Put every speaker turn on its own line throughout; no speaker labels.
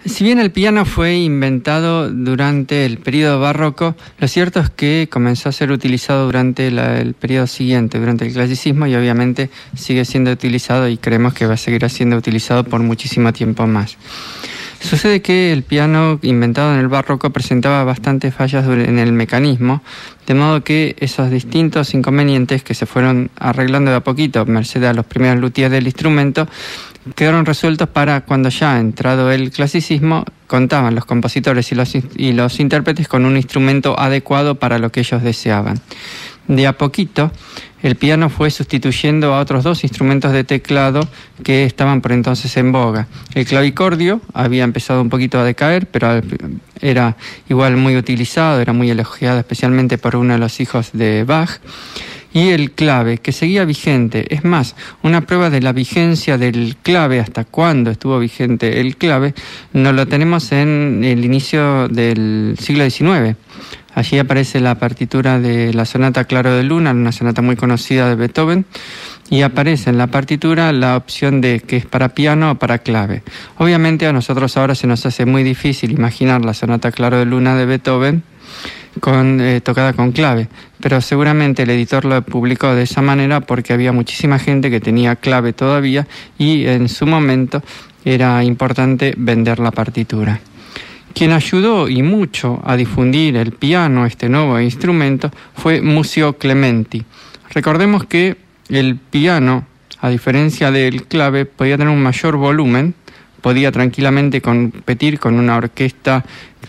Si bien el piano fue inventado durante el período barroco, lo cierto es que comenzó a ser utilizado durante el periodo siguiente, durante el clasicismo, y obviamente sigue siendo utilizado y creemos que va a seguir siendo utilizado por muchísimo tiempo más. Sucede que el piano inventado en el barroco presentaba bastantes fallas en el mecanismo, de modo que esos distintos inconvenientes que se fueron arreglando de a poquito, merced a los primeros luthiers del instrumento, quedaron resueltos para cuando ya entrado el clasicismo, contaban los compositores y los intérpretes con un instrumento adecuado para lo que ellos deseaban. De a poquito, el piano fue sustituyendo a otros dos instrumentos de teclado que estaban por entonces en boga. El clavicordio había empezado un poquito a decaer, pero era igual muy utilizado, era muy elogiado especialmente por uno de los hijos de Bach. Y el clave, que seguía vigente. Es más, una prueba de la vigencia del clave, hasta cuándo estuvo vigente el clave, nos lo tenemos en el inicio del siglo XIX. Allí aparece la partitura de la sonata Claro de Luna, una sonata muy conocida de Beethoven, y aparece en la partitura la opción de que es para piano o para clave. Obviamente a nosotros ahora se nos hace muy difícil imaginar la sonata Claro de Luna de Beethoven tocada con clave, pero seguramente el editor lo publicó de esa manera porque había muchísima gente que tenía clave todavía y en su momento era importante vender la partitura. Quien ayudó y mucho a difundir el piano, este nuevo instrumento, fue Muzio Clementi. Recordemos que el piano, a diferencia del clave, podía tener un mayor volumen, podía tranquilamente competir con una orquesta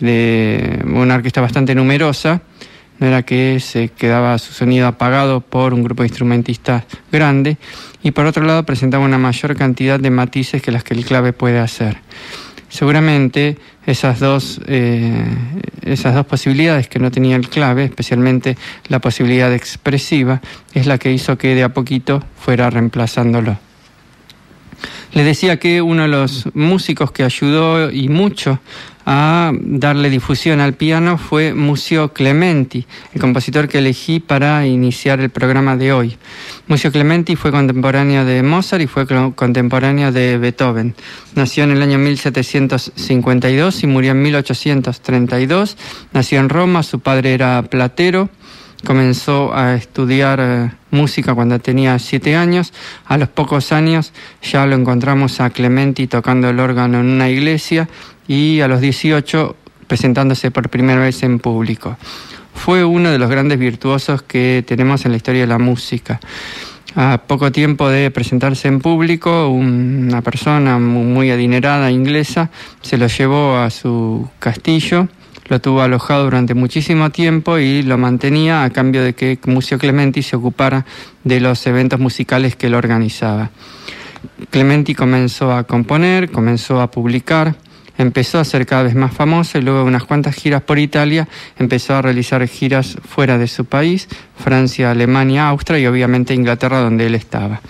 bastante numerosa. No era que se quedaba su sonido apagado por un grupo de instrumentistas grande, y por otro lado presentaba una mayor cantidad de matices que las que el clave puede hacer. Seguramente esas dos posibilidades que no tenía el clave, especialmente la posibilidad expresiva, es la que hizo que de a poquito fuera reemplazándolo. Les decía que uno de los músicos que ayudó y mucho a darle difusión al piano fue Muzio Clementi, el compositor que elegí para iniciar el programa de hoy. Muzio Clementi fue contemporáneo de Mozart y fue contemporáneo de Beethoven. Nació en el año 1752 y murió en 1832. Nació en Roma, su padre era platero. Comenzó a estudiar música cuando tenía 7 años. A los pocos años ya lo encontramos a Clementi tocando el órgano en una iglesia y a los 18 presentándose por primera vez en público. Fue uno de los grandes virtuosos que tenemos en la historia de la música. A poco tiempo de presentarse en público, una persona muy adinerada inglesa se lo llevó a su castillo. Lo tuvo alojado durante muchísimo tiempo y lo mantenía a cambio de que Muzio Clementi se ocupara de los eventos musicales que él organizaba. Clementi comenzó a componer, comenzó a publicar, empezó a ser cada vez más famoso y luego de unas cuantas giras por Italia empezó a realizar giras fuera de su país, Francia, Alemania, Austria y obviamente Inglaterra, donde él estaba.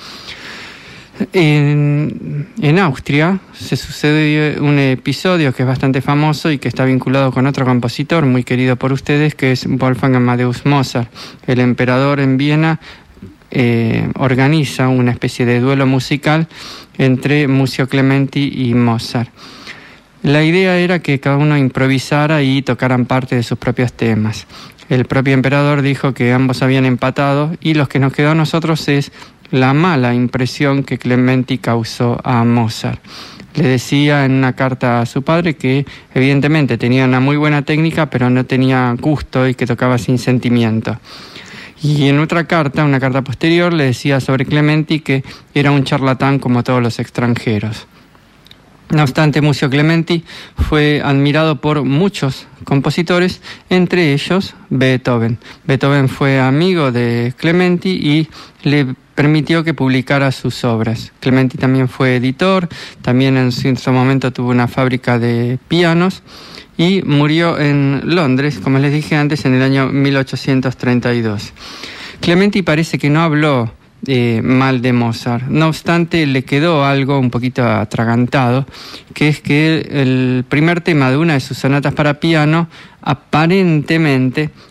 En Austria se sucede un episodio que es bastante famoso y que está vinculado con otro compositor muy querido por ustedes, que es Wolfgang Amadeus Mozart. El emperador en Viena organiza una especie de duelo musical entre Muzio Clementi y Mozart. La idea era que cada uno improvisara y tocaran parte de sus propios temas. El propio emperador dijo que ambos habían empatado y lo que nos quedó a nosotros es la mala impresión que Clementi causó a Mozart. Le decía en una carta a su padre que evidentemente tenía una muy buena técnica, pero no tenía gusto y que tocaba sin sentimiento. Y en otra carta, una carta posterior, le decía sobre Clementi que era un charlatán como todos los extranjeros. No obstante, Muzio Clementi fue admirado por muchos compositores, entre ellos Beethoven. Beethoven fue amigo de Clementi y le permitió que publicara sus obras. Clementi también fue editor, también en su momento tuvo una fábrica de pianos y murió en Londres, como les dije antes, en el año 1832. Clementi parece que no habló mal de Mozart. No obstante, le quedó algo un poquito atragantado, que es que el primer tema de una de sus sonatas para piano aparentemente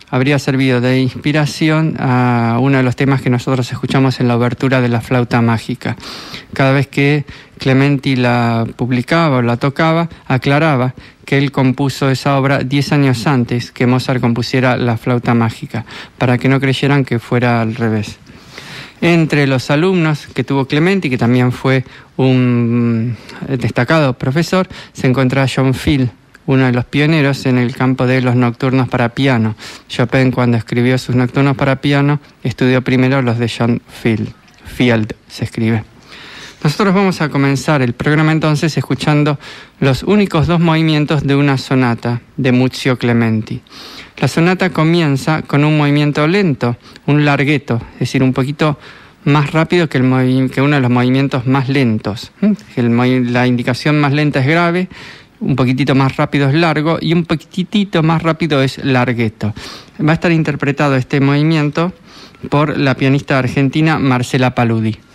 habría servido de inspiración a uno de los temas que nosotros escuchamos en la obertura de La Flauta Mágica. Cada vez que Clementi la publicaba o la tocaba, aclaraba que él compuso esa obra 10 años antes que Mozart compusiera La Flauta Mágica, para que no creyeran que fuera al revés. Entre los alumnos que tuvo Clementi, que también fue un destacado profesor, se encontraba John Field, uno de los pioneros en el campo de los nocturnos para piano. Chopin, cuando escribió sus nocturnos para piano, estudió primero los de John Field. Field se escribe. Nosotros vamos a comenzar el programa entonces escuchando los únicos 2 movimientos de una sonata de Muzio Clementi. La sonata comienza con un movimiento lento, un larghetto, es decir, un poquito más rápido que uno de los movimientos más lentos. La indicación más lenta es grave, un poquitito más rápido es largo y un poquitito más rápido es larghetto. Va a estar interpretado este movimiento por la pianista argentina Marcela Paludi.